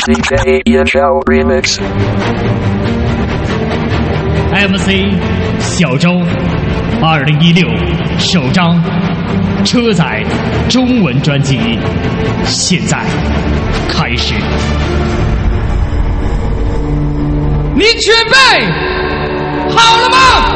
DJ Yachao Remix MC 小周2016首张车载中文专辑，现在开始。你准备好了吗？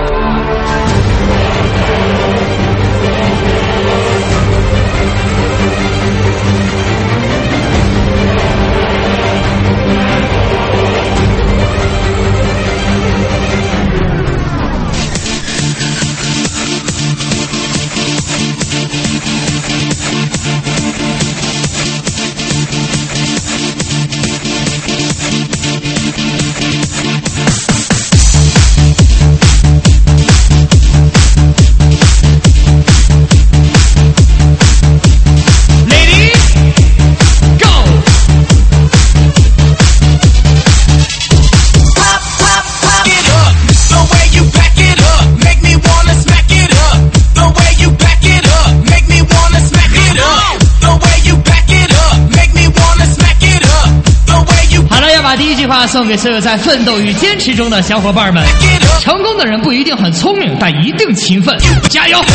第一句话送给所有在奋斗与坚持中的小伙伴们，成功的人不一定很聪明，但一定勤奋，加油！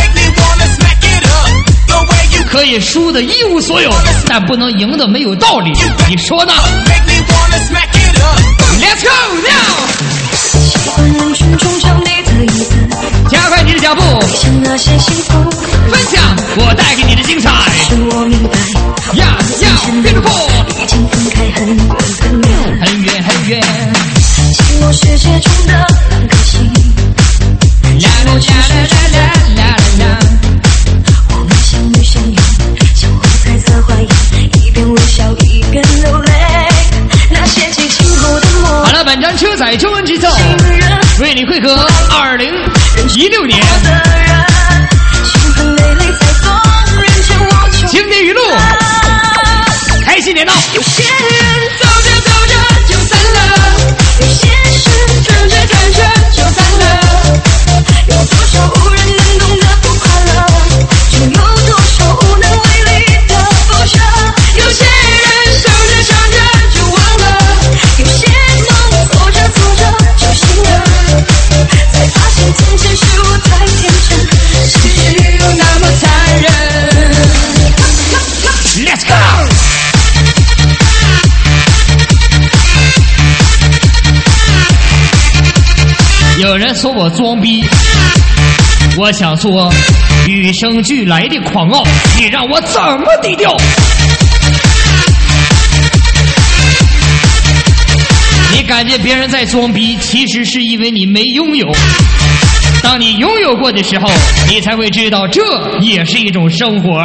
可以输的一无所有，但不能赢的没有道理，你说呢？ Let's go now！ 加快你的脚步，分享我带给你的精彩。呀呀 ，beautiful！ 很远很远，寂寞世界中的两颗心，寂寞情绪中的啦啦啦，我们相遇相拥，相互猜测怀疑，一边微笑一边流泪，那些激情后的梦。好了，本张车载中文之奏为你汇合2016年经典语录，开心点闹。有些人走着走着就散了，有些事转着转着就散了，有多少无人能懂的不快乐，就有多少无能为力的不舍。有些人想着想着就忘了，有些梦做着做着就醒了，才发现渐渐是我太天真，世界又那么残忍。Let's go！有人说我装逼，我想说与生俱来的狂傲，你让我怎么低调？你感觉别人在装逼，其实是因为你没拥有。当你拥有过的时候，你才会知道这也是一种生活。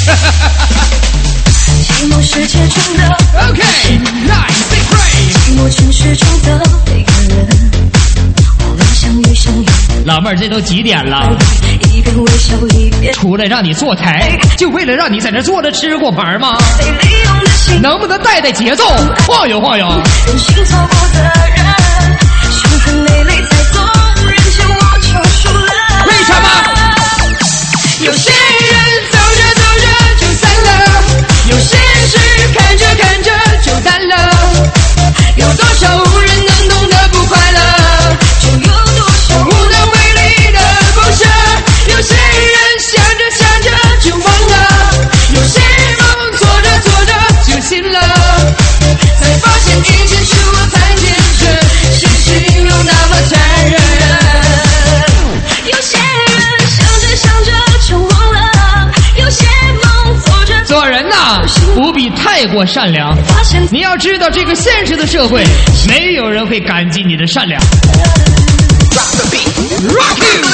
寂寞世界中的 OK nice big break， 寂寞城市中的每个人，我们相遇相拥。老妹儿，这都几点了？一边微笑一边出来让你坐台，就为了让你在这坐着吃过盘吗？能不能带带节奏，晃悠晃悠？任性错过的人，伤痕累累才懂，人前我就输了。为什么？有些人走着走着就散了，有些事看着看着就淡了，有多少无人能懂的不快乐，就有多少无能为力的不舍。有些人想着想着就忘了，有些梦做着做着就醒了，才发现以前是我太天真，现实又那么残忍。有些人想着想着就忘了，有些梦做着做人呐，不必太过善良。你要知道，这个现实的社会，没有人会感激你的善良。Rock you！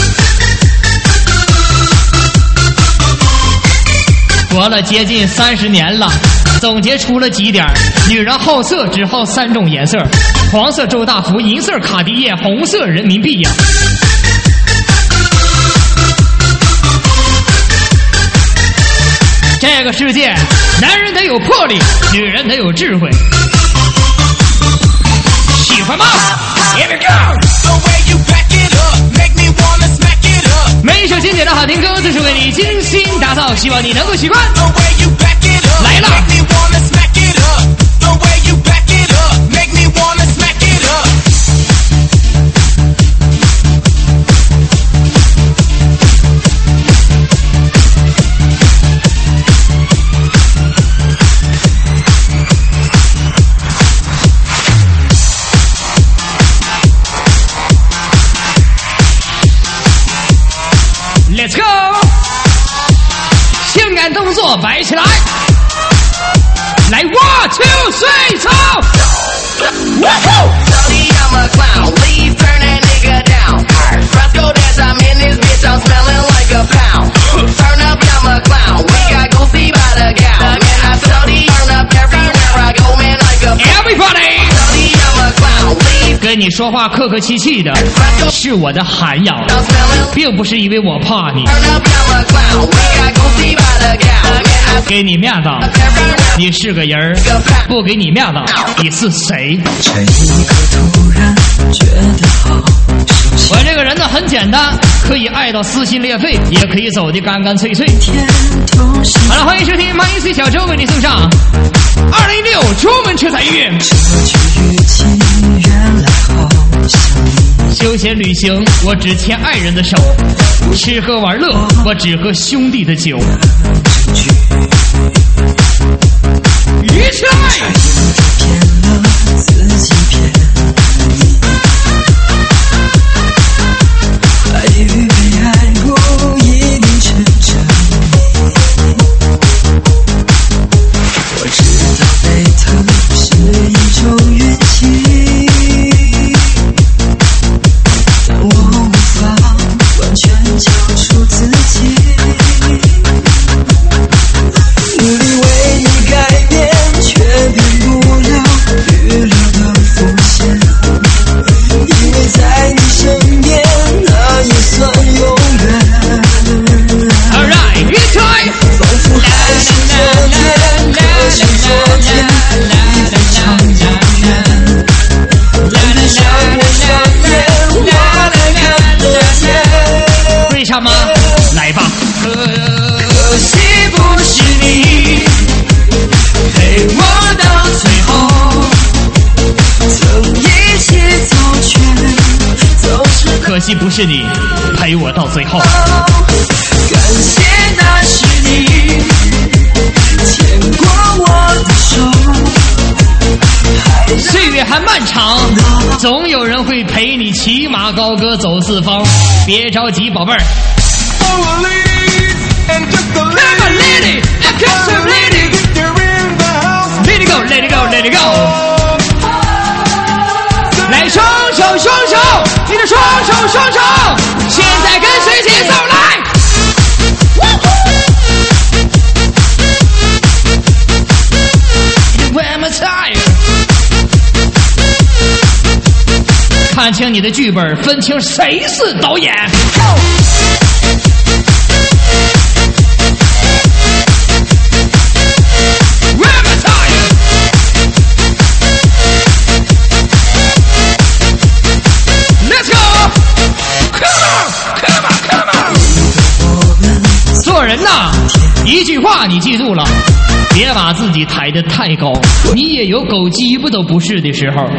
活了接近30年了，总结出了几点：女人好色只好3种颜色，黄色周大福，银色卡地亚，红色人民币呀。这个世界，男人得有魄力，女人得有智慧。喜欢吗 ？Here we go！ 每一首经典的好听歌都是为你精心打造，希望你能够喜欢。来了。 水草。Everybody， 跟你说话客客气气的，是我的涵养，并不是因为我怕你。给你面子，你是个人儿；不给你面子，你是谁？ 这一刻突然觉得好。 我这个人呢很简单，可以爱到撕心裂肺，也可以走得干干脆脆。好了，欢迎收听马一岁小周为你送上2016中文车载音乐。休闲旅行，我只牵爱人的手；吃喝玩乐，我只喝兄弟的酒。一起来！可惜不是你陪我到最后。 感谢那是你牵过我的手。 岁月还漫长，总有人会陪你骑马高歌走四方。别着急，宝贝儿。Let it go, let it go, let it go。来，双手，双手，你的双手，双手，现在跟随节奏来。One more time。看清你的剧本，分清谁是导演。做人呐，一句话你记住了，别把自己抬得太高，你也有狗鸡巴都不是的时候。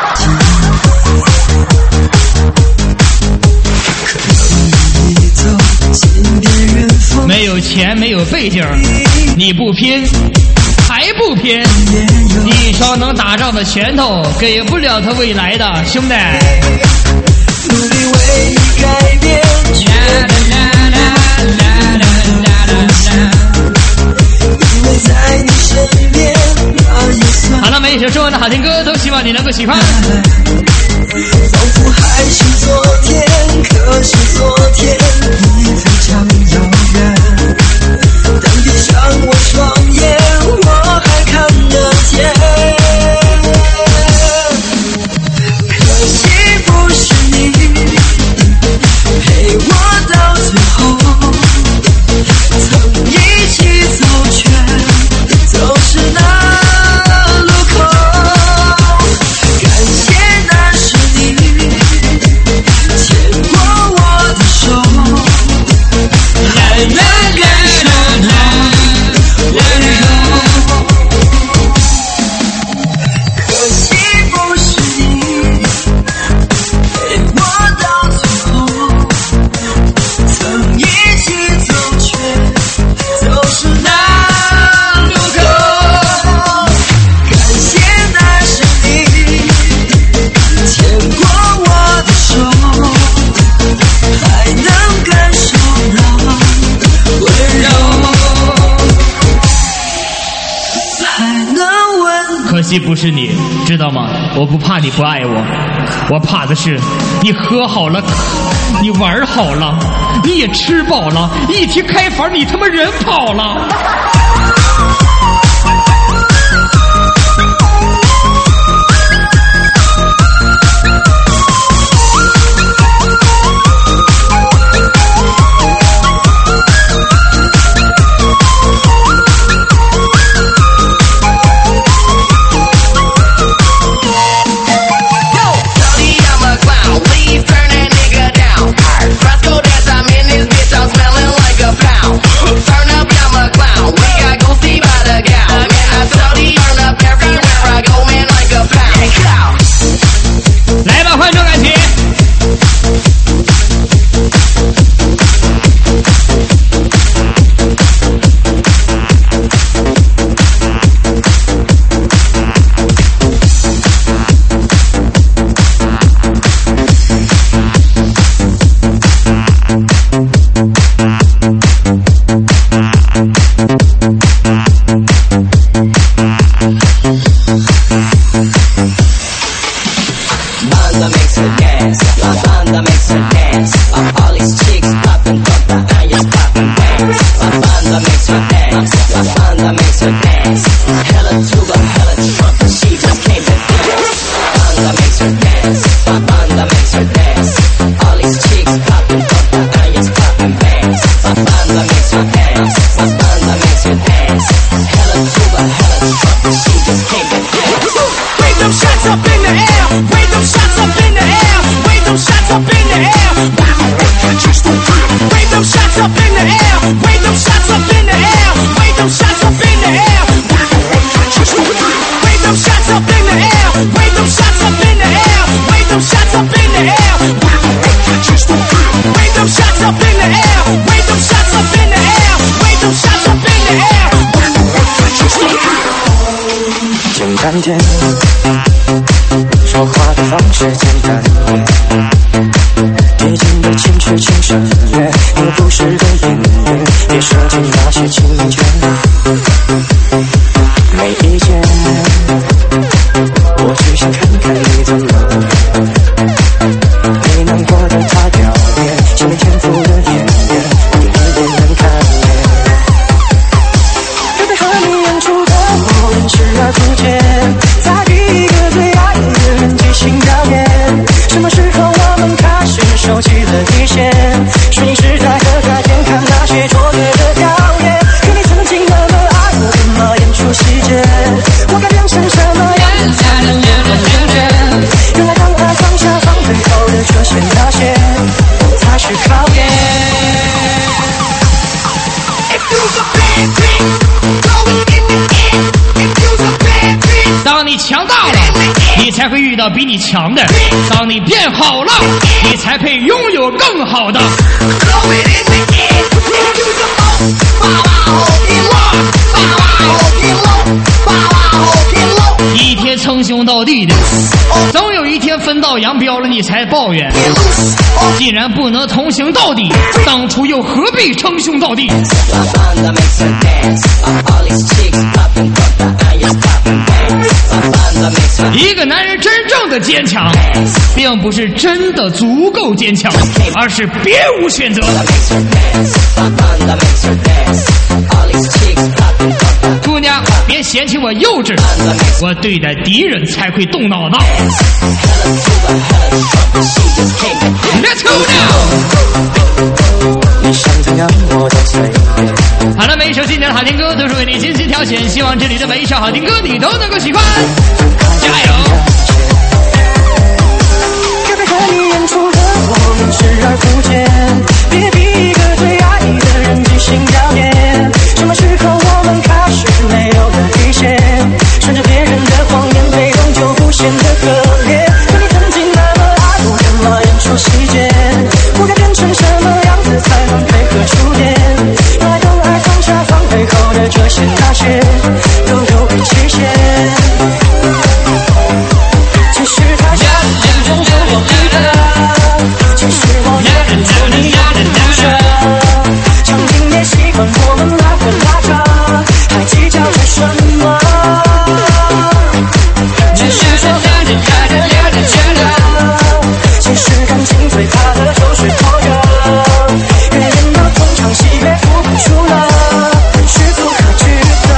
没有钱，没有背景，你不拼，还不拼？一双能打仗的拳头，给不了他未来的兄弟。 努力为你改变，因为在你身边，那也算。 好了，每一首中文的好听歌都希望你能够喜欢。 仿佛还是昨天，可是昨天已非常遥远。但闭上我双眼，我还看得见。可惜不是你陪我到最后，曾一起走却走失那路口。感谢那是你牵过我的手。 可惜不是你，知道吗？我不怕你不爱我，我怕的是你喝好了，你玩好了，你也吃饱了，一提开房你他妈人跑了。来吧，换种感情。 简单点，说话的方式简单点，毕竟的情绪请省略，你不是个演员，别设计那些情节。没意见，我只想看看你怎么没难过的他表演，前面天赋的演员，我有点难看见。准备和你演出的我们视而不见，在一个最爱的人即兴表演。什么时候我们开始收起了底线？是你是在和在天看那些卓越的表演，可你曾经那么爱我，怎么演出细节？我该变成什么样子才能越来越远？原来当爱放下放背后的这些那些，才是考验。 当你强大了，你才会遇到比你强的；当你变好了，你才配拥有更好的。一天称兄道弟的，总有一天分道扬镳了，你才抱怨。既然不能同行到底，当初又何必称兄道弟？一个男人真正的坚强，并不是真的足够坚强，而是别无选择。姑娘，别嫌弃我幼稚，我对待敌人才会动脑子。Let's go now。 你想怎样我都随便。 好了，每一首经典的好听歌都是为你精心挑选，希望这里的每一首好听歌你都能够喜欢，加油！ 该被和你演出的我们视而不见，别逼一个最爱的人即兴表演。什么时候我们开始没有了底线？顺着别人的谎言，被动就不显得可怜。可你曾经那么爱我，怎么演出细节？我该变成什么样子才能配合出演？原来当爱放下放背后的这些那些，都有个期限。其实他下眼中有我记得，其实我也很做你有点不舍，场景也习惯我们拉着拉着，还计较着什么？ 其实感情最怕的就是拖延，越演到同场戏越付不出了，是不可知的。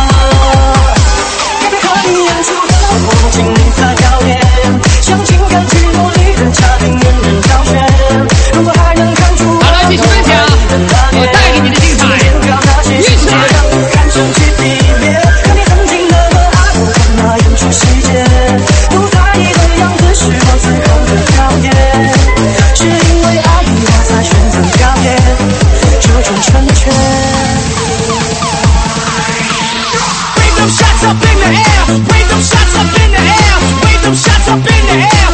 和你演出的我精彩表演，像情感剧落里的嘉宾任人挑选。如果还能看出好了，继续分享我带给你的精彩，一起让我看上去地面，和你很近的和爱我那演出细节，不在意的样子是我最后的表演，是因为爱你我才选择表演这种成全。Wave those shots up in the air, wave those shots up in the air, wave those shots up in the air.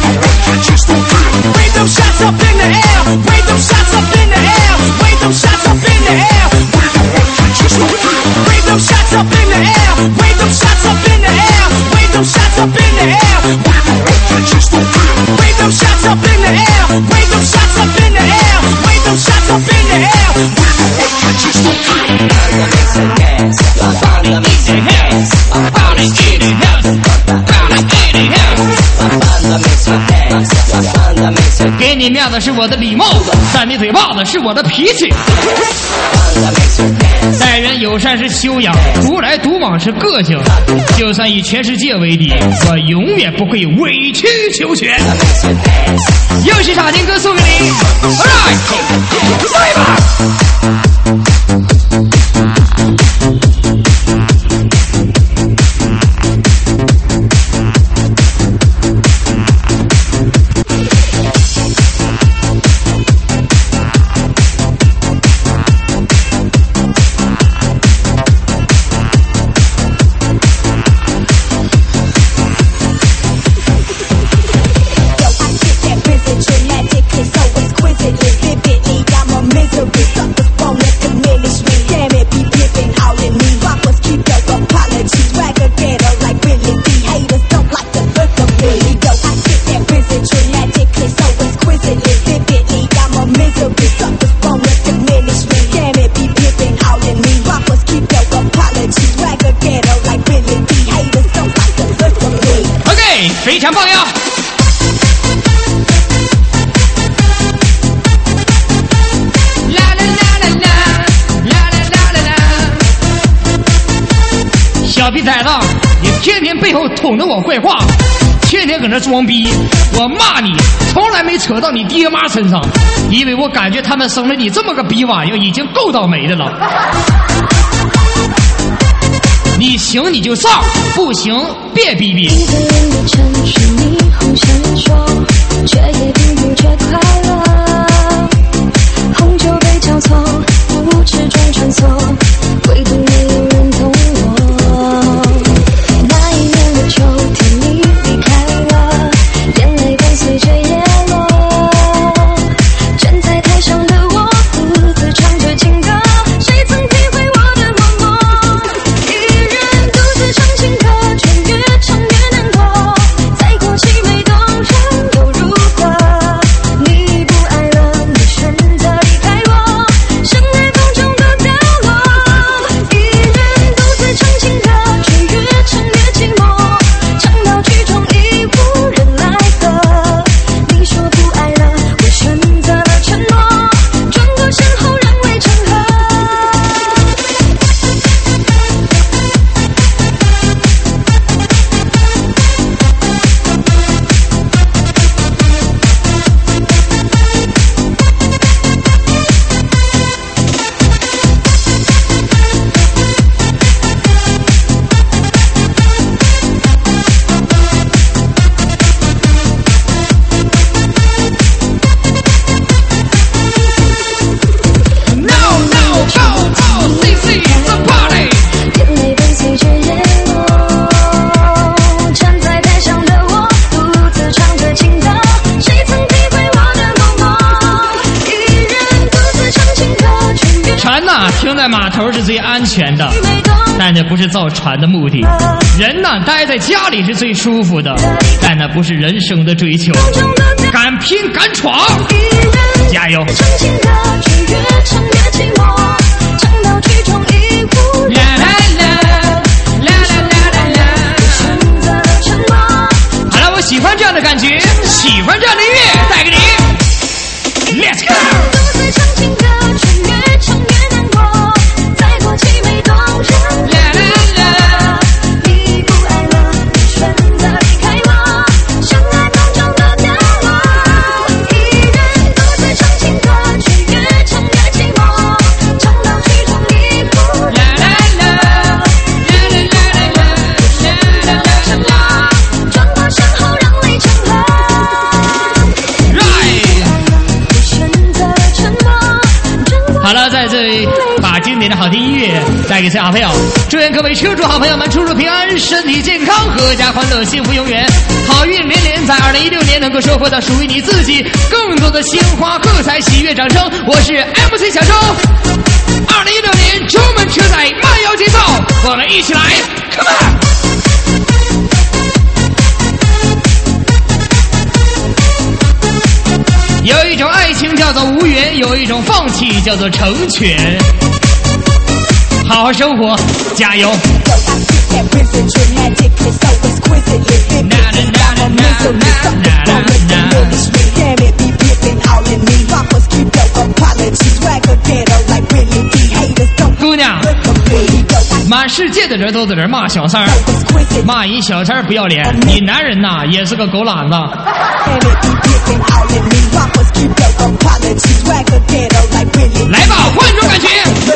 Wave those shots up in the air, wave those shots up in the air, wave those shots up in the air. Wave those shots up in the air, wave those shots up in the air, wave those shots up in the air. Wave those shots up in the air, wave those shots up in the air, wave those shots up in the air. Body 给你面子是我的礼貌，扇你嘴巴子是我的脾气。待人友善是修养，独来独往是个性。就算以全世界为敌，我永远不会委曲求全。又是傻听歌送给你 ，Alright， 来吧。非常棒呀！小屁崽子，你天天背后捅着我坏话，天天搁那装逼，我骂你从来没扯到你爹妈身上，因为我感觉他们生了你这么个逼玩意儿已经够倒霉的了。你行你就上，不行别逼逼。一个人的城市霓虹闪烁，却也并不觉快乐。红酒杯交错，无知中穿梭，唯独没有人懂我。那一年的秋天，你离开了，眼泪伴随着叶落。站在台上的我，独自唱着情歌，谁曾体会我的默默？唱情歌，却越唱越难过。再过凄美动人又如何？你不爱了，你选择离开我，深爱风中的凋落。一人独自唱情歌，却越唱越寂寞。唱到曲终已无人来和。你说不爱了，我选择了沉默，转过身后仍未成河。停在码头是最安全的，但那不是造船的目的。人呢，待在家里是最舒服的，但那不是人生的追求。敢拼敢闯，加油！唱情歌，却越唱越寂寞，唱到曲终已无人。啦啦啦啦啦啦啦啦，选择了沉默， 带给所有好朋友。祝愿各位车主好朋友们出入平安，身体健康，阖家欢乐，幸福永远，好运连连，在2016年能够收获到属于你自己更多的鲜花、喝彩、喜悦、掌声。我是 MC 小周，2016年出门车载慢摇节奏，我们一起来 ，Come on！ 有一种爱情叫做无缘，有一种放弃叫做成全。好好生活，加油！姑娘，满世界的人都在这骂小三儿，骂一小三儿不要脸，你男人呐也是个狗懒子。来吧，换种感觉。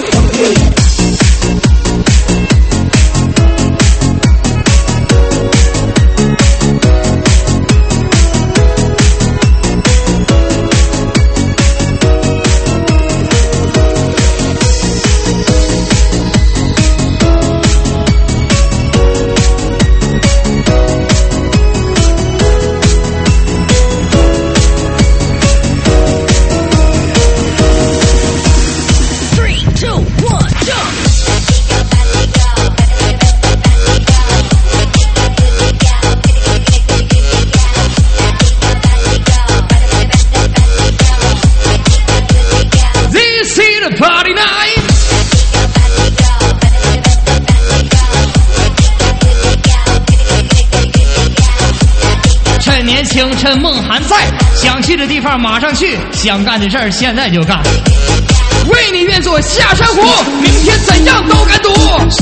趁梦还在，想去的地方马上去，想干的事儿现在就干。为你愿做下山虎，明天怎样都敢赌。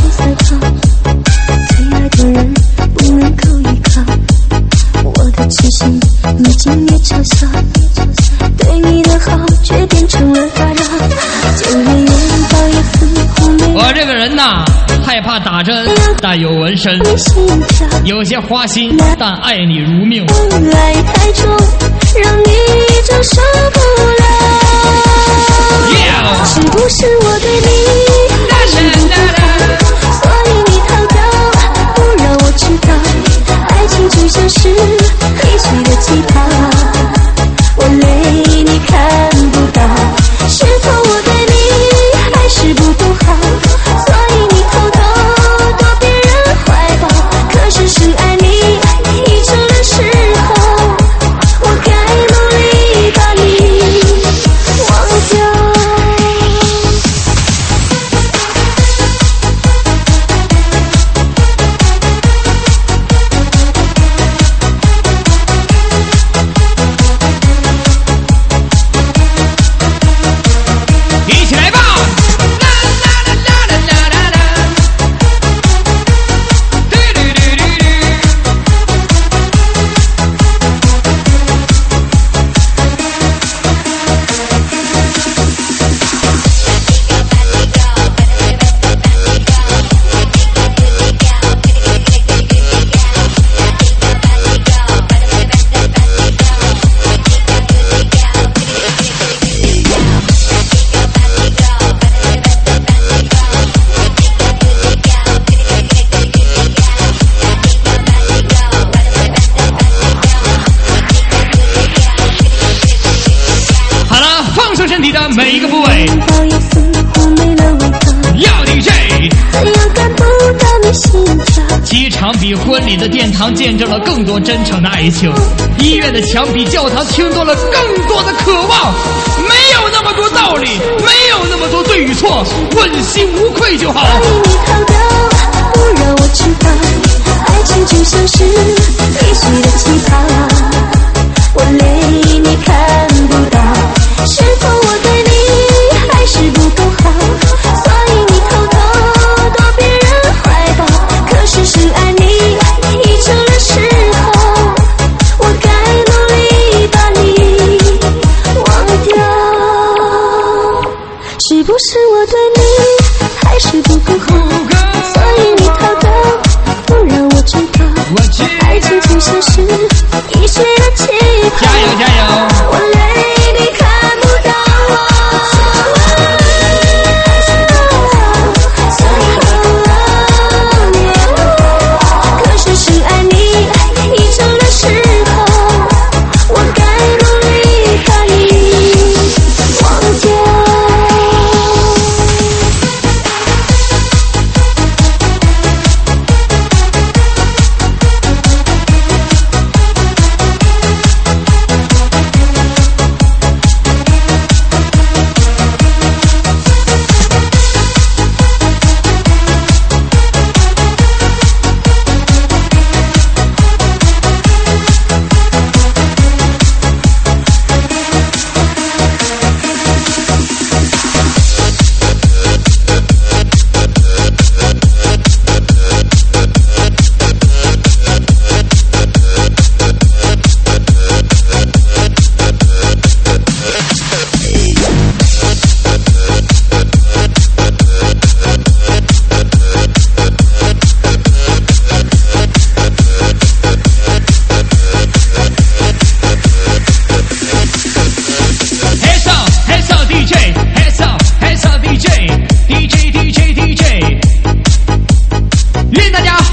最爱的人不能够依靠，我的痴心你竟也嘲笑，对你的好却变成了打扰，就连拥抱也似乎没有。我这个人呐，害怕打针，但有纹身，有些花心，但爱你如命。爱太重，让你承受不了。Yeah. 是不是我对你还是不够，所以你逃掉，不让我知道，爱情就像是易碎的吉他，我累你看不到，是否我对你还是不够好，所以你偷偷躲别人怀抱，可是深爱你已成了嗜好，我该努力把你忘掉。每一个部位要你这机场比婚礼的殿堂见证了更多真诚的爱情，医院的墙比教堂听多了更多的渴望，没有那么多道理，没有那么多对与错，问心无愧就好。不让我知道，爱情就像是易碎的吉他，我累你看不到，是否我对你还是不够好，所以你偷偷躲别人怀抱，可是深爱你已成了嗜好，我该努力把你忘掉，是不是我对你还是不够好，所以你偷偷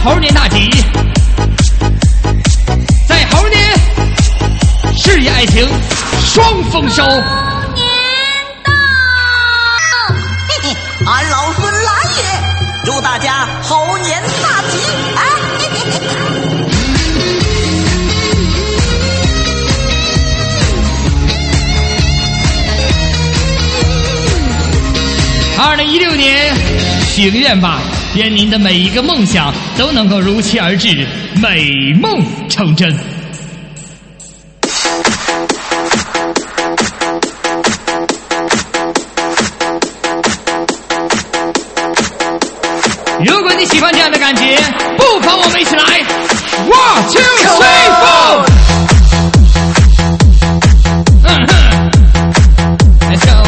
猴年大吉，在猴年事业爱情双丰收。 年到，嘿嘿，俺老孙来也！祝大家猴年大吉！哎，嘿嘿嘿。 2016年，许个愿吧，愿您的每一个梦想都能够如期而至，美梦成真。如果你喜欢这样的感觉，不妨我们一起来 ，1 2 3 4， Let's go。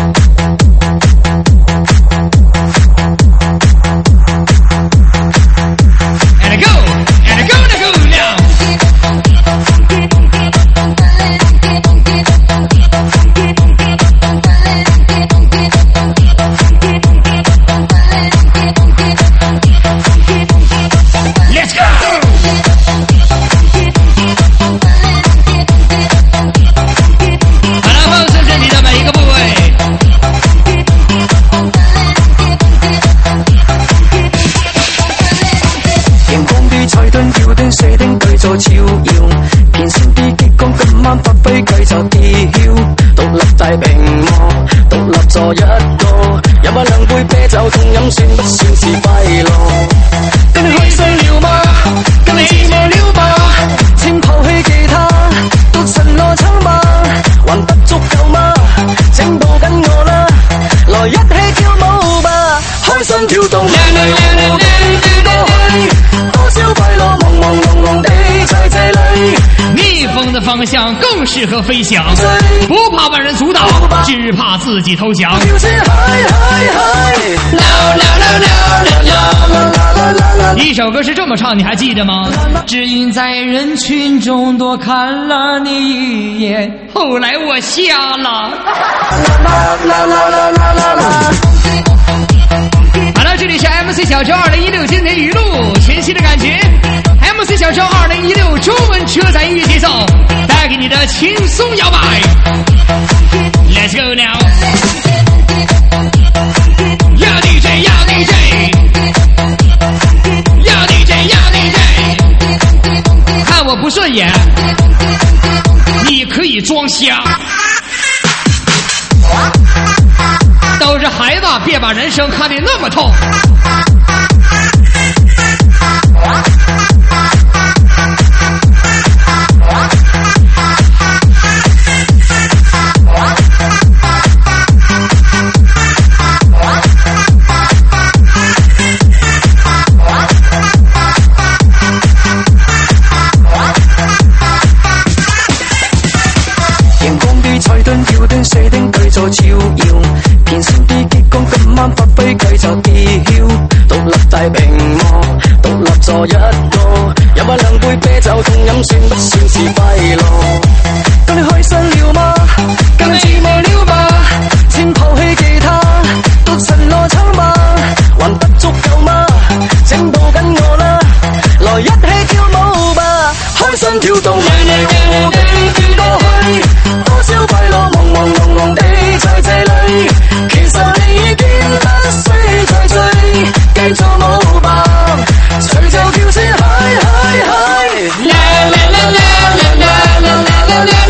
做照耀，片線啲激光今晚發揮繼續跌曉，獨立大屏幕，獨立坐一個，飲下兩杯啤酒痛飲算不算是快樂？跟你開心了嗎？跟你自愛了吧？請拋棄其他，都塵羅撐吧，還不足夠嗎？請抱緊我啦，來一起跳舞吧，開心跳動，來嚟我哋過去，多少快樂朦朦朧朧地。 逆风的方向更适合飞翔，不怕万人阻挡，只怕自己投降。一首歌是这么唱，你还记得吗？只因在人群中多看了你一眼，后来我瞎了。好了，这里是 MC 小周2016今天语录，全新的感觉。MC 小周2016中文车载音乐节奏，带给你的轻松摇摆。Let's go now！ 要 DJ， 要 DJ， 要 DJ， 要 DJ。看我不顺眼，你可以装瞎。都是孩子，别把人生看得那么痛。 做照耀，片線啲激光今晚發揮繼續跌曉，獨立大屏幕，獨立坐一個，飲下兩杯啤酒痛飲算不算是快樂？跟你開心了嗎？跟你自愛了吧？請拋棄其他，都塵羅撐吧，還不足夠嗎？請抱緊我啦，來一起跳舞吧，開心跳動，來嚟我哋過去，多少快樂朦朦朧朧地。在這裏，其實你已經不需再追，繼續舞吧，隨就叫聲嗨嗨嗨，啦啦啦啦啦啦啦啦啦。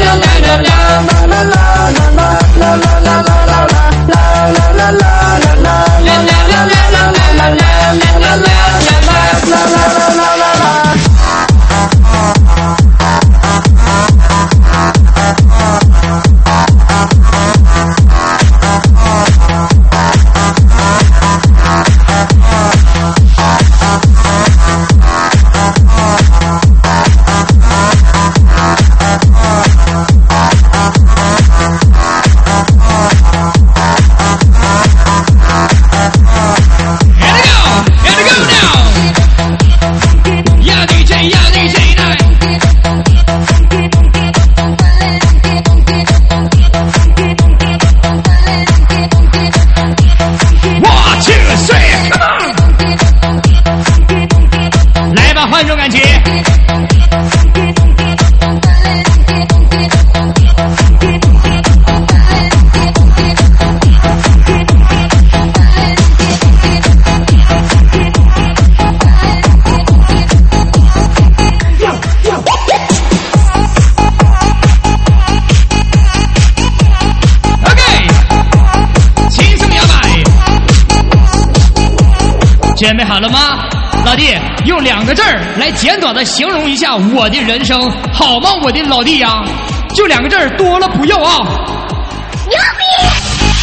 这种感觉。准备好了吗？老弟，用2个字儿来简短的形容一下我的人生，好吗？我的老弟呀，就2个字儿，多了不要啊！牛逼！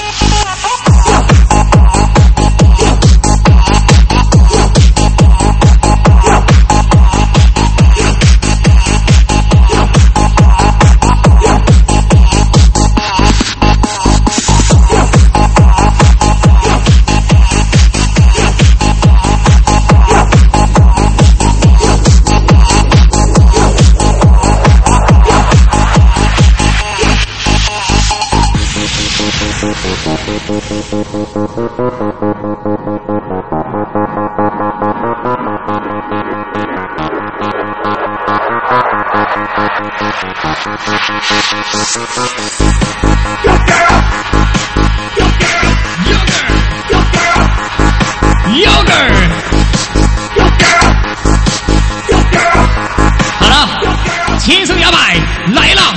好了，轻松摇摆来了。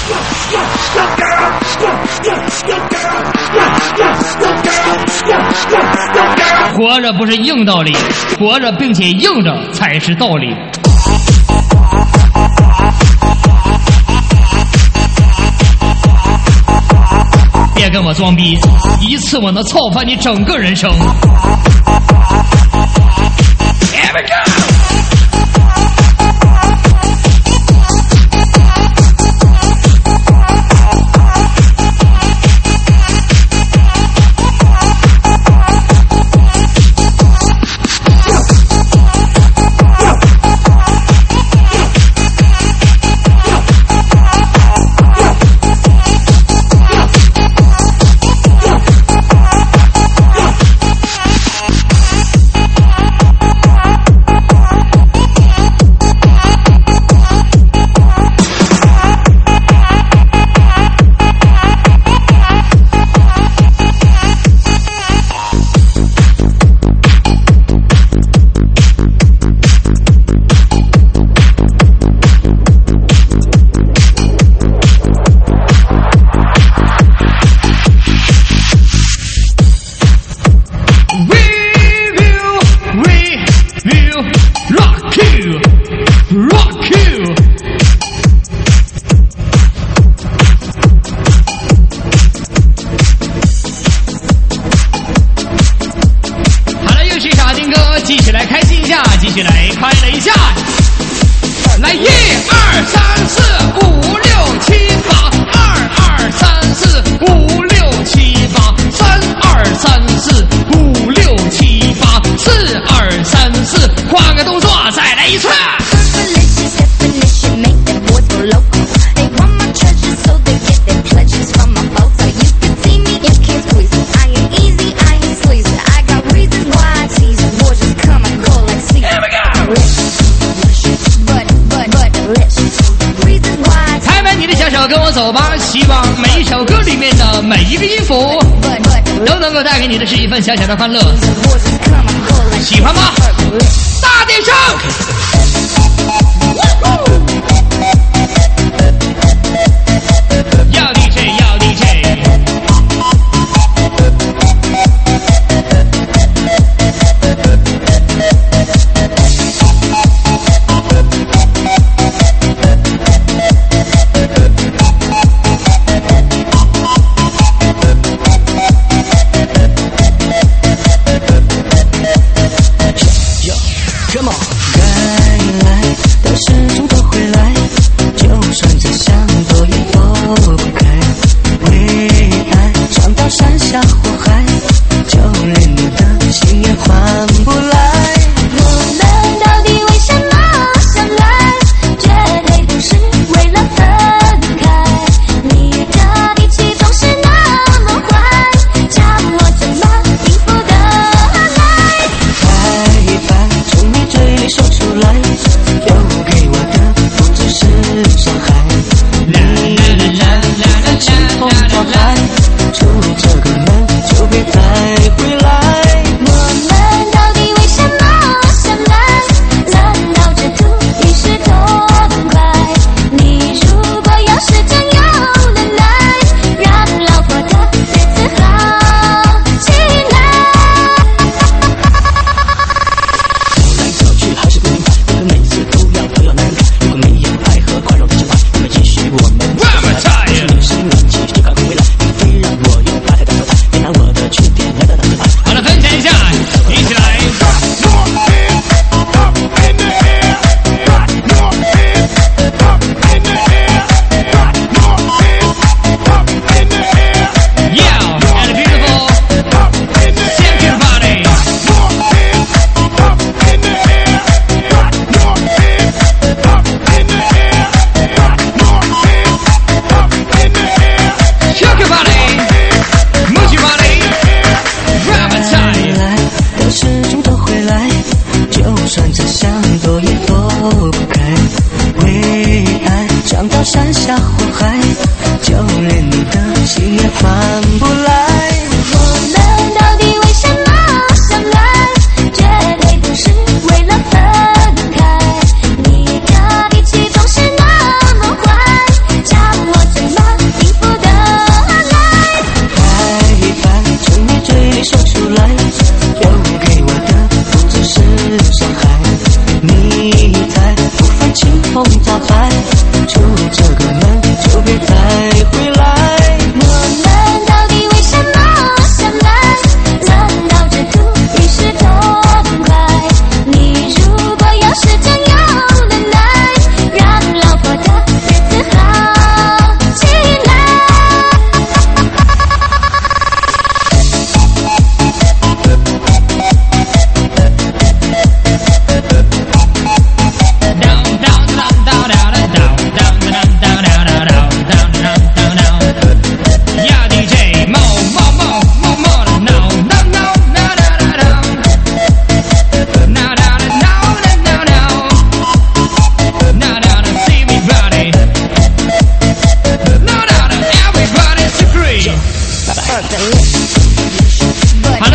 活着不是硬道理，活着并且硬着才是道理。别跟我装逼，一次我能操翻你整个人生。Here we go！带给你的是一份小小的欢乐，喜欢吗？大点声！要 DJ， 要 DJ。 说出来。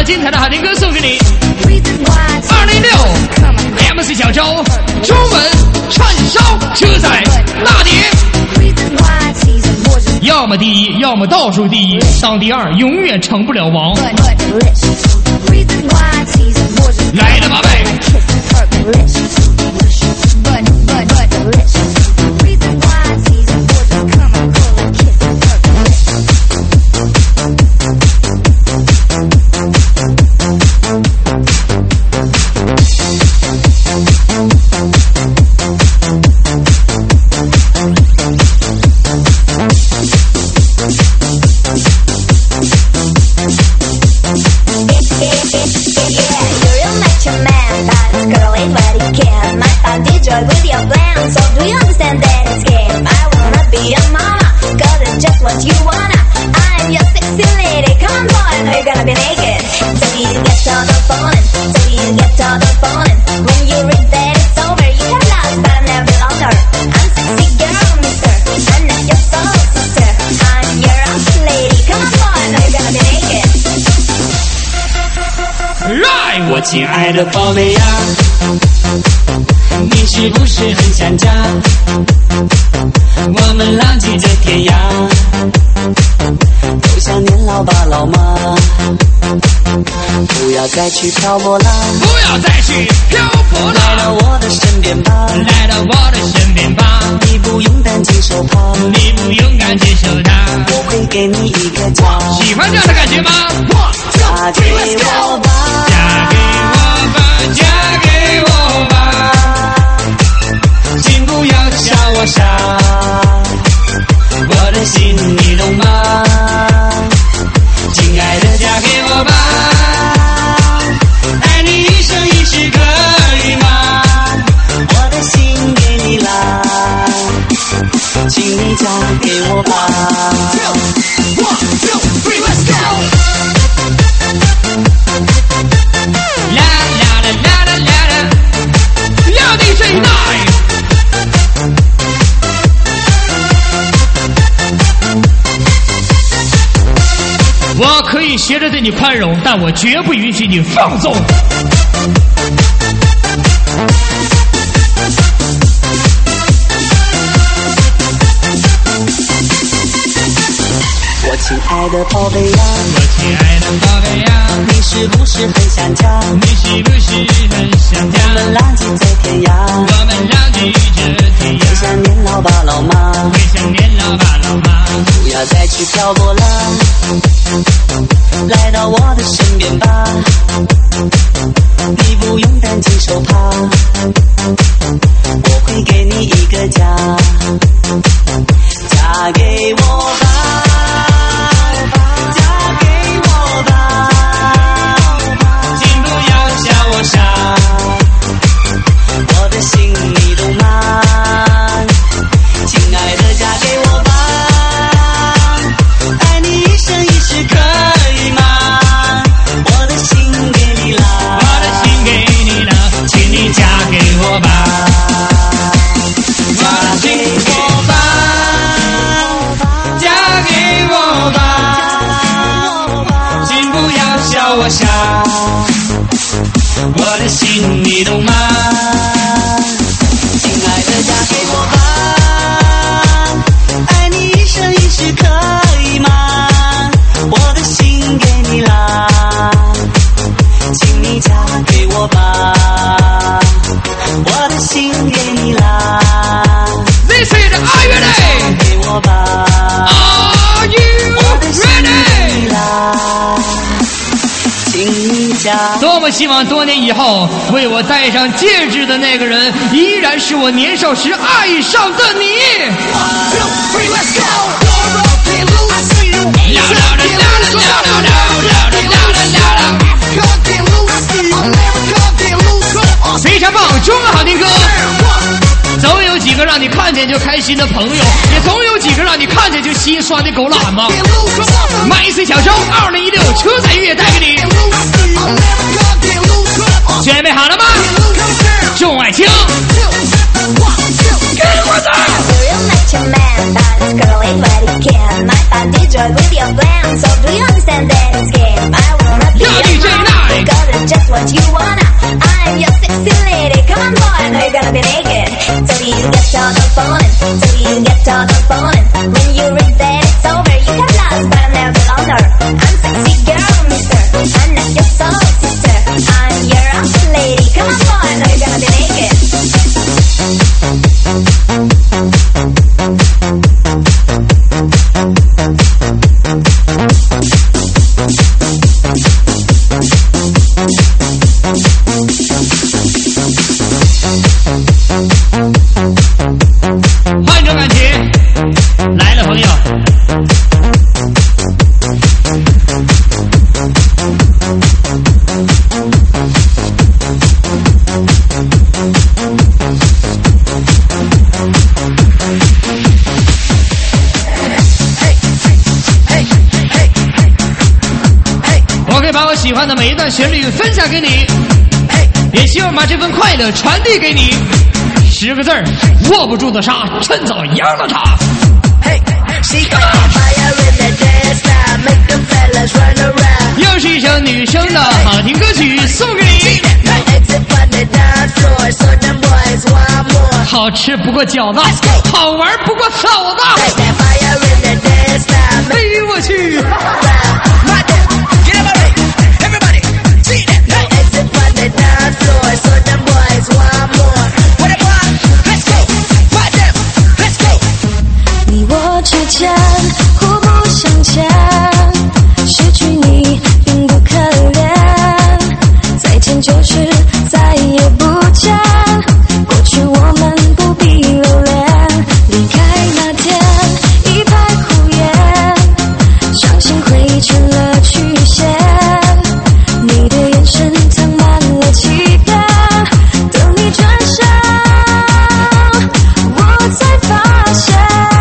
精彩的好听歌送给你。206 MC 小周中文串烧车载大碟，要么第一，要么倒数第一，当第二永远成不了王。来了，宝贝。 With your plan, so do you understand that it's game? I wanna be your mama, cause it's just what you wanna. I'm your sexy lady, come on boy, I know you're gonna be naked. So you get all the phone, so you get all the phone. When you read that it's over, you have lost, but I'm never longer. I'm sexy girl, mister, I'm not your soul sister. I'm your awesome lady, come on boy, I know you're gonna be naked. Right, 我亲爱的宝贝呀，你是不是很想家？我们浪迹这天涯，都想念老爸老妈。不要再去漂泊啦， 不要再去漂泊啦， 来到我的身边吧， 来到我的身边吧。 你不用担惊受怕， 你不勇敢接受它， 我会给你一个家。 喜欢这样的感觉吗？ 嫁给我吧， 嫁给我吧，嫁给我吧。 请不要笑我傻，我的心你懂吗？亲爱的，嫁给我吧，爱你一生一世可以吗？我的心给你啦，请你嫁给我吧。 啦啦啦啦啦啦啦，要你最大。我可以学着对你宽容，但我绝不允许你放纵。 我亲爱的宝贝呀， 我亲爱的宝贝呀， 你是不是很想家？ 你是不是很想家？ 我们浪迹在天涯， 我们浪迹这天涯， 会想念老爸老妈， 会想念老爸老妈。 不要再去漂泊啦，来到我的身边吧，你不用担惊受怕，我会给你一个家，嫁给我吧，嫁给我吧，请不要笑我傻，我的心你懂吗？亲爱的，嫁给我吧，爱你一生一世可以吗？我的心给你啦， 我的心给你了，请你嫁给我吧， 嫁给我吧，嫁给我吧，请不要笑我傻，我的心你懂吗？亲爱的，嫁给我吧，爱你一生一世可以吗？我的心给你啦，请你嫁给我吧，我的心给你啦。 This is Are you ready？ 给我吧 Are you 我的心 ready？ 给你啦，请你嫁。 多么希望多年以后为我戴上戒指的那个人，依然是我年少时爱上的你。非常棒，中文好听歌。总有几个让你看见就开心的朋友，也总有几个让你看见就心酸的狗懒吗？麦 C 小周2016车载音乐带给你，准备好了吗？众爱听，给我的。要你这。 just what you wanna. I'm your sexy lady. Come on, boy, I know you're gonna be naked. So you get all the falling. So you get all the falling. When you read that it's over, you get lost, but I'll never be longer. I'm sexy girl, mister. I'm not your soul sister. I'm your awesome lady. Come on, boy, I know you're gonna be naked. 换种感觉，来了，朋友。我可以把我喜欢的每一段旋律分享给你，也希望把这份快乐传递给你。10个字儿，握不住的沙，趁早扬了它。又是一首女生的好听歌曲送给你。好吃不过饺子，好玩不过嫂子。哎呦我去！ 你我之间互不相欠，失去你并不可怜，再见就是再也不见，过去我们不必留恋，离开那天一派胡言，伤心灰成了曲线，你的眼神藏满了欺骗，等你转身我才发现，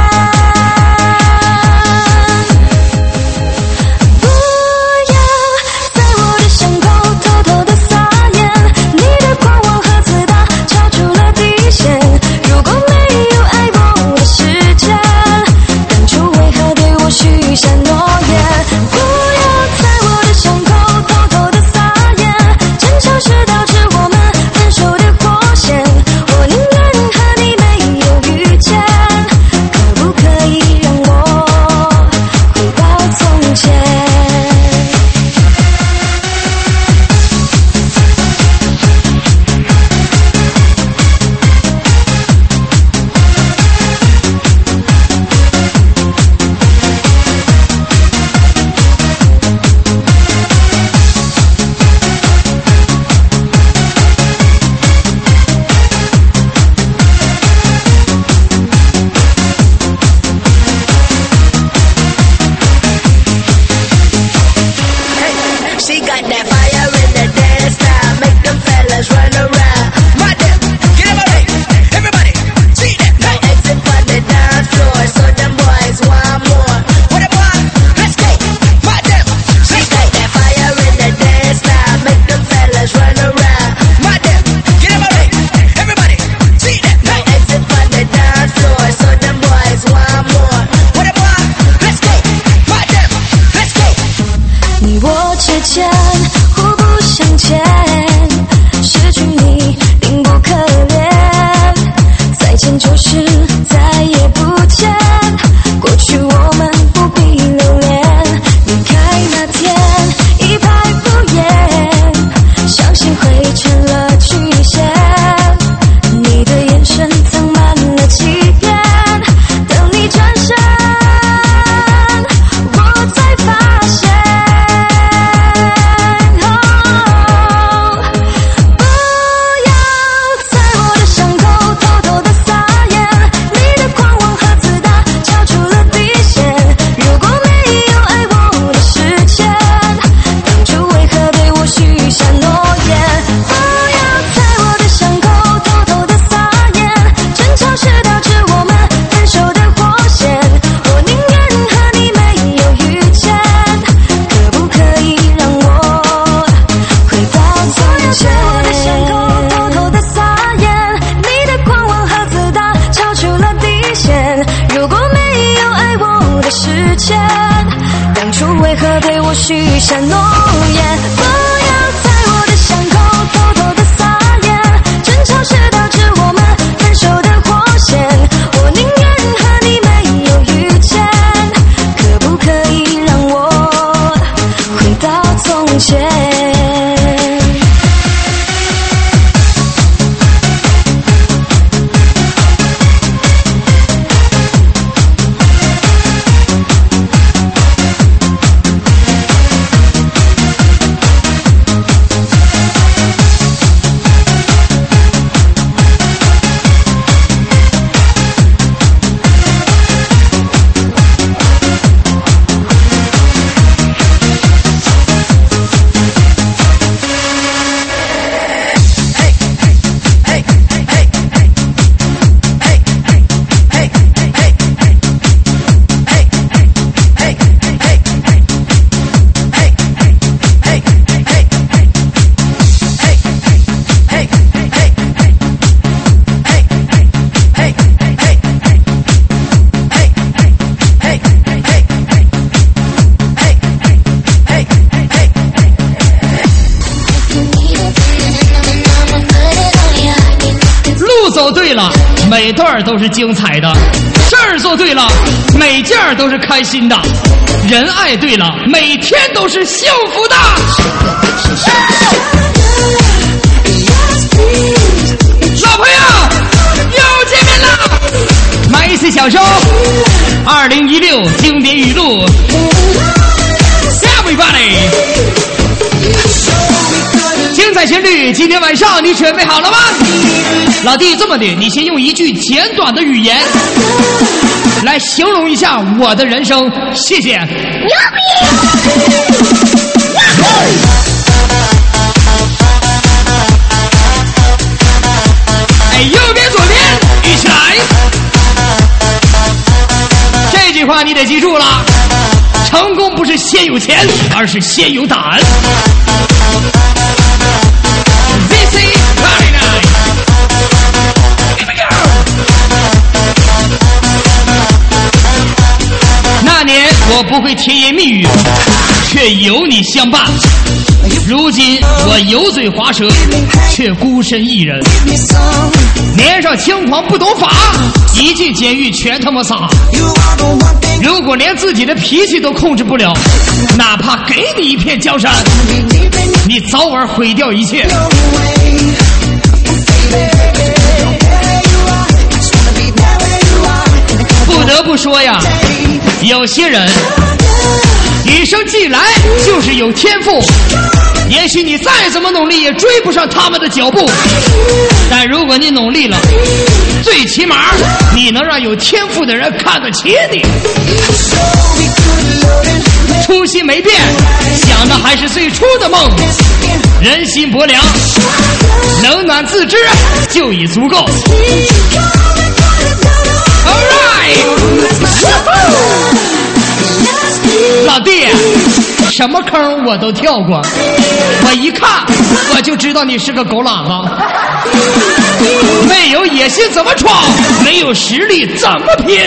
不要在我的伤口偷偷的撒盐，你的狂妄和自大超出了底线，如果没有爱过的时间，当初为何对我许下诺言，不要在我的伤口偷偷的撒盐，争吵是导致我们分手的火线，我宁愿和你没有遇见，可不可以让我回到从前。 She got that fire in the dance now, make them fellas run around. My damn, get up already, everybody, see that. No exit on the dance floor, so them boys want more. What a boy, let's go. My damn, she got that fire in the dance now, make them fellas run around. My damn, get up already, everybody, see that. No exit on the dance floor, so them boys want more. What a boy, let's go. My damn, let's go. 你我之间互不相欠，失去你并不可怜，再见就是再也不见，过去我们不必留恋，离开那天一派敷衍，伤心灰成了曲线，你的眼神藏满了欺骗，等你转身我才发现，不要在我的伤口偷偷的撒盐，你的狂妄和自大超出了底线，如果没有爱我的时间，当初为何对我许下诺言，不要在我的伤口偷偷的撒盐，争吵是导致我们分手的火线，我宁愿和你没有遇见，可不可以让我回到从前。我的伤口偷偷的撒盐，你的狂妄和自大超出了底线，如果没有爱我的时间，当初为何对我许下诺言，不要在我的错是导致我们分手的火线。我宁愿和你没有遇见，可不可以让我回到从前？ 走对了，每段都是精彩的；事儿做对了，每件都是开心的；人爱对了，每天都是幸福的。老朋友，又见面了，买一次享受2016经典语录 ，Everybody。精彩旋律，今天晚上你准备好了吗？老弟，这么的，你先用一句简短的语言来形容一下我的人生，谢谢。牛逼！哎，右边左边一起来。这句话你得记住了，成功不是先有钱，而是先有胆。那年我不会甜言蜜语，却有你相伴。如今我油嘴滑舌，却孤身一人。年少轻狂不懂法，一进监狱全他妈撒。如果连自己的脾气都控制不了，哪怕给你一片江山，你早晚毁掉一切。不得不说呀，有些人与生俱来就是有天赋，也许你再怎么努力也追不上他们的脚步，但如果你努力了，最起码你能让有天赋的人看得起你。初心没变，想的还是最初的梦，人心薄凉，冷暖自知就已足够。老弟，什么坑我都跳过，我一看我就知道你是个狗懒子。没有野心怎么闯？没有实力怎么拼？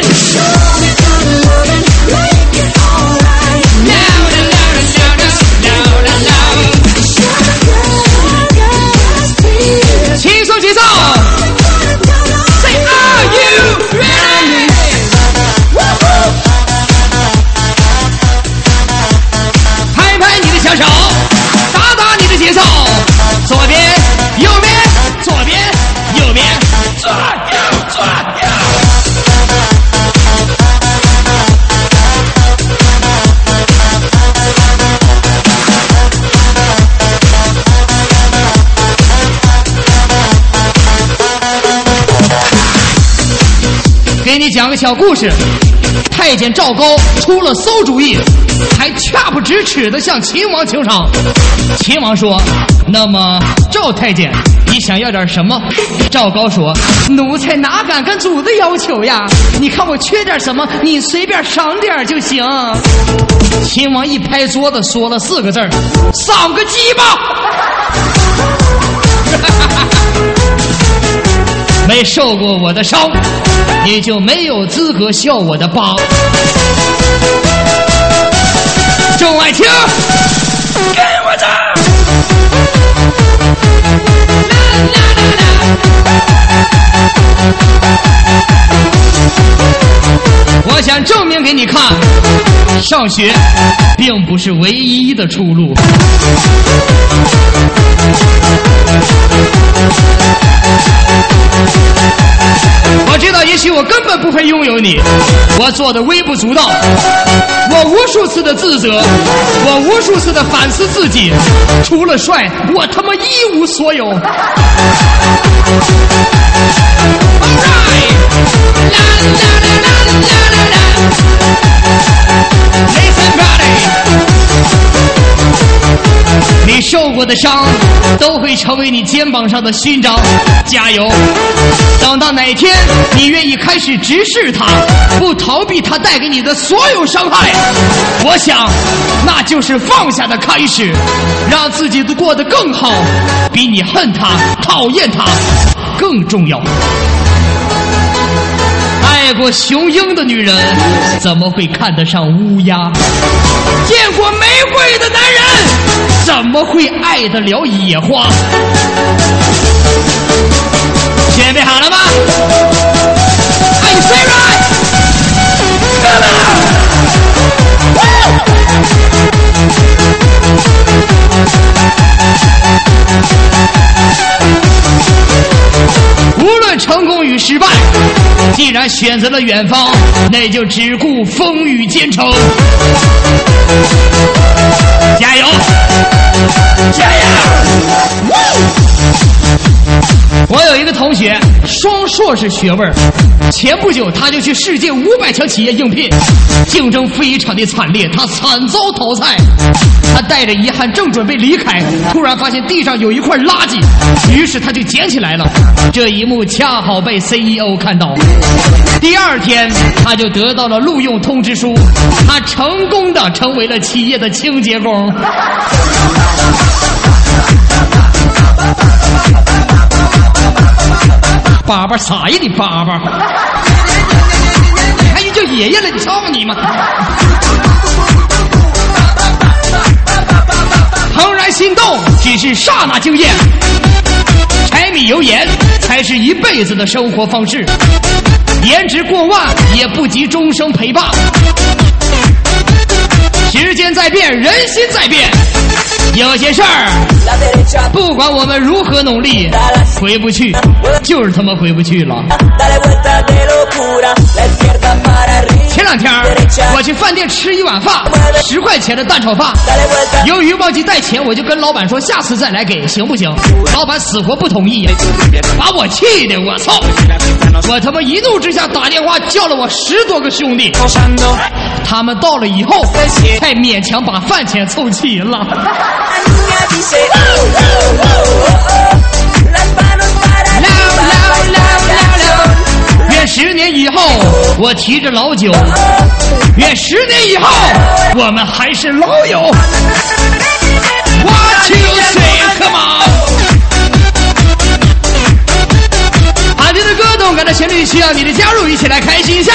轻松节奏。Say are you ready？ 拍拍你的小手，打打你的节奏，左边右边，左边右边，左右左右。给你讲个小故事，太监赵高出了馊主意，还恰不直尺的向秦王求偿。秦王说：那么赵太监，你想要点什么？赵高说：奴才哪敢跟主的要求呀，你看我缺点什么，你随便赏点就行。秦王一拍桌子说了4个字：赏个鸡巴。没受过我的伤，你就没有资格笑我的疤。众爱卿，跟我走！啦啦啦啦证给你看，上学并不是唯一的出路。我知道也许我根本不配拥有你，我做的微不足道，我无数次的自责，我无数次的反思自己，除了帅我他妈一无所有。 Alright, la la la la la la Listen buddy， 你受过的伤都会成为你肩膀上的勋章，加油！等到哪天你愿意开始直视它，不逃避它带给你的所有伤害，我想那就是放下的开始，让自己过得更好，比你恨它、讨厌它更重要。爱过雄鹰的女人怎么会看得上乌鸦？见过玫瑰的男人怎么会爱得了野花？准备好了吗？ Are you say right? Come on! Woo! 无论成功与失败，既然选择了远方，那就只顾风雨兼程。加油！加油！我有一个同学，双硕士学位，前不久他就去世界500强企业应聘，竞争非常的惨烈，他惨遭淘汰。他带着遗憾正准备离开，突然发现地上有一块垃圾，于是他就捡起来了。这一幕恰好被 CEO 看到。第二天他就得到了录用通知书，他成功的成为了企业的清洁工。爸爸啥呀你爸爸？你还叫爷爷了，你操你妈！怦然心动只是刹那经验，柴米油盐才是一辈子的生活方式，颜值过万也不及终生陪伴。时间在变，人心在变，有些事儿不管我们如何努力，回不去就是他妈回不去了。前两天我去饭店吃一碗饭，10块钱的蛋炒饭，由于忘记带钱，我就跟老板说下次再来给行不行？老板死活不同意，把我气的我操！我他妈一怒之下打电话叫了我10多个兄弟，他们到了以后才勉强把饭钱凑齐了。愿10年以后我提着老酒，愿10年以后我们还是老友。What you say? Come on！ 好听的歌，动感的旋律需要你的加入，一起来开心一下。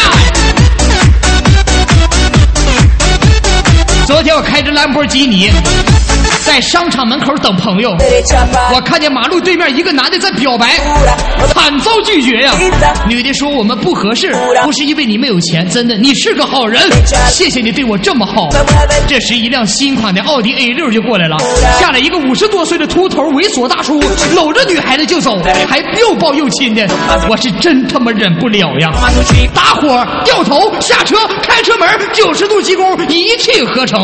昨天我开着兰博基尼在商场门口等朋友，我看见马路对面一个男的在表白，惨遭拒绝呀。女的说我们不合适，不是因为你没有钱，真的你是个好人，谢谢你对我这么好。这时一辆新款的奥迪 A6 就过来了，下来一个50多岁的秃头猥琐大叔，搂着女孩子就走，还又抱又亲的，我是真他妈忍不了呀！打火掉头下车开车门90度鞠躬，一气呵成。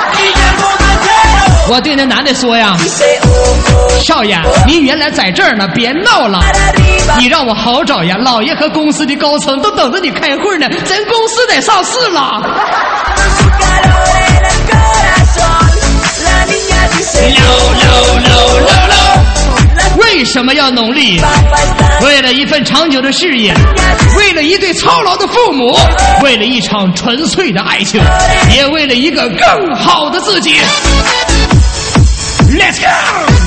我对那男的说呀，少爷您原来在这儿呢，别闹了，你让我好找呀，老爷和公司的高层都等着你开会呢，咱公司得上市了。为什么要努力？为了一份长久的事业，为了一对操劳的父母，为了一场纯粹的爱情，也为了一个更好的自己。Let's go！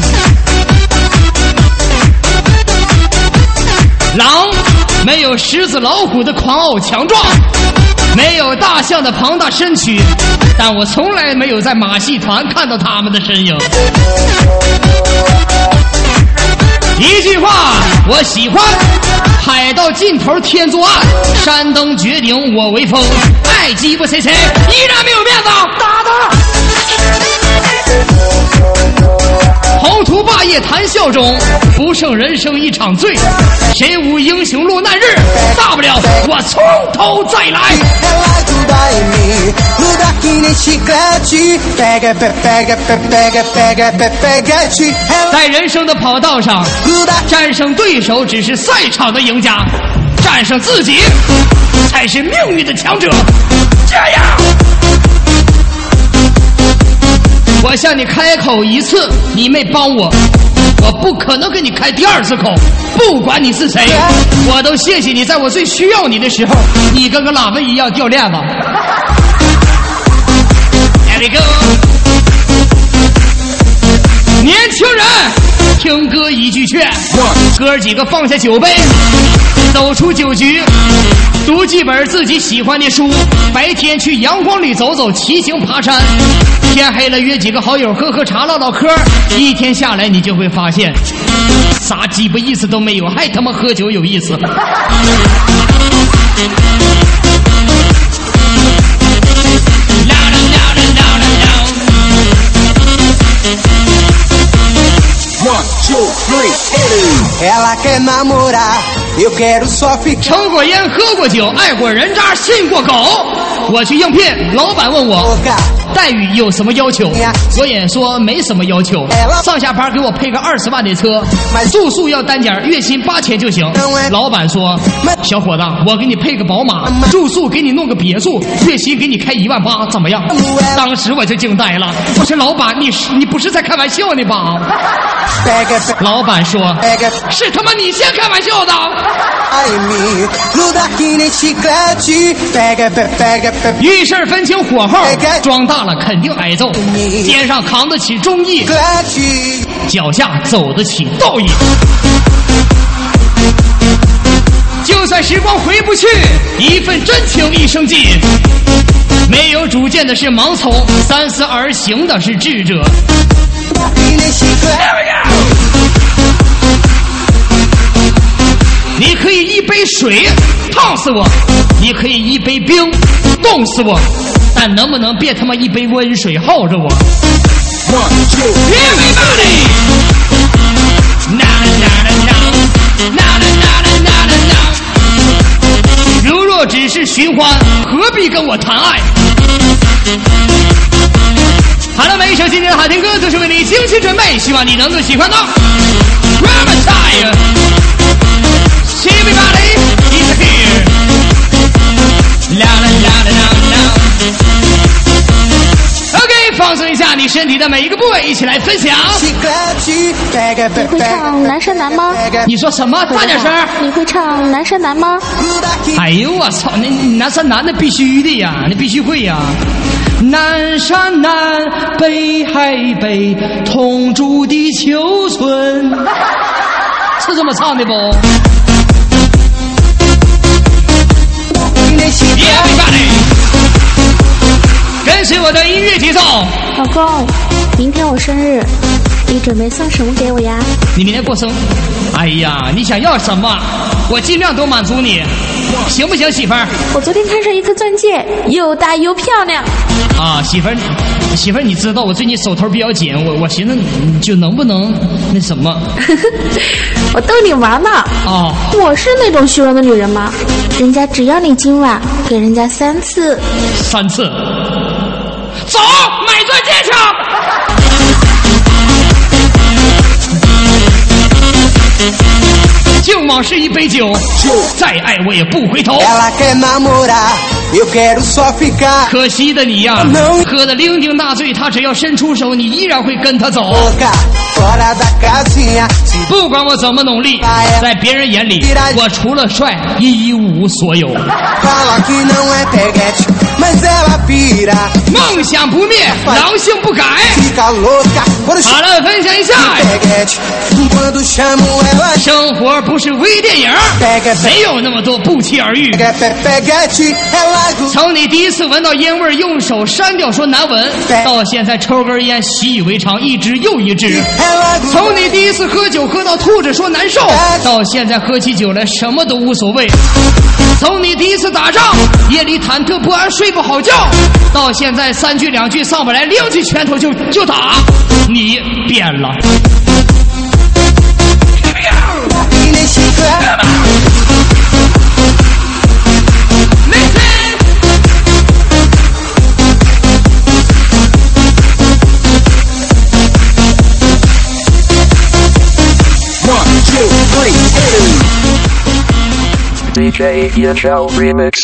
狼没有狮子老虎的狂傲强壮，没有大象的庞大身躯，但我从来没有在马戏团看到他们的身影。 一句话，我喜欢。海到尽头天作暗，山登绝顶我威风。爱鸡巴谁依然没有面子，打他！宏图霸业谈笑中，不胜人生一场醉。谁无英雄落难日？大不了我从头再来。在人生的跑道上，战胜对手只是赛场的赢家，战胜自己才是命运的强者。这样，我向你开口一次，你没帮我，我不可能跟你开第二次口。不管你是谁，我都谢谢你在我最需要你的时候，你跟个喇叭一样掉链子。There we go。年轻人，听歌一句劝，哥几个放下酒杯，走出酒局，读几本自己喜欢的书，白天去阳光里走走，骑行爬山，天黑了约几个好友喝喝茶唠唠嗑，一天下来你就会发现啥鸡巴意思都没有，还他妈喝酒有意思。抽过烟，喝过酒，爱过人渣，信过狗。我去应聘，老板问我待遇有什么要求，我也说没什么要求，上下班给我配个20万的车，住宿要单间，月薪8000就行。老板说，小伙子，我给你配个宝马，住宿给你弄个别墅，月薪给你开18000，怎么样？当时我就惊呆了，我说老板，你不是在开玩笑呢吧？老板说，是他妈你先开玩笑的。遇事分清火候，装大了肯定挨揍，肩上扛得起忠义，脚下走得起道义。就算时光回不去，一份真情一生尽。没有主见的是盲从，3思而行的是智者。你可以一杯水烫死我，你可以一杯冰冻死我，但能不能别他妈一杯温水耗着我？ Everybody， 如若只是寻欢，何必跟我谈爱？好了，每一首今天的好听歌都是为你精心准备，希望你能够喜欢到。Everybody is here. La la la la la. OK， 放松一下你身体的每一个部位，一起来分享。 你会唱南山南吗？ 你说什么？大点声。 你会唱南山南吗？ 哎呦我操！那南山南的必须的呀，那必须会呀。南山南，北海北，同住地球村，是这么唱的不？Everybody， 跟随我的音乐节奏。 老公，明天我生日，你准备送什么给我呀？ 你明天过生？哎呀，你想要什么，我尽量都满足你，行不行，媳妇儿？ 我昨天看上一颗钻戒，又大又漂亮。 啊，媳妇儿，你知道我最近手头比较紧，我寻思你就能不能那什么？ 我逗你玩呢。 哦， 我是那种虚荣的女人吗？人家只要你今晚给人家3次。 3次。走，买钻戒去。敬往事一杯酒，再爱我也不回头。可惜的你呀，喝得酩酊大醉，他只要伸出手，你依然会跟他走。不管我怎么努力，在别人眼里，我除了帅一无所有。梦想不灭，狼性不改。好了，分享一下。生活不是微电影，没有那么多不期而遇。 从你第一次闻到烟味用手删掉说难闻，到现在抽根烟习以为常，一支又一支。从你第一次喝酒喝到吐着说难受，到现在喝起酒来什么都无所谓。从你第一次打仗夜里忐忑不安睡不好觉，到现在3句2句上不来，拎起拳头就打。你变了。 DJ Yachao Remix.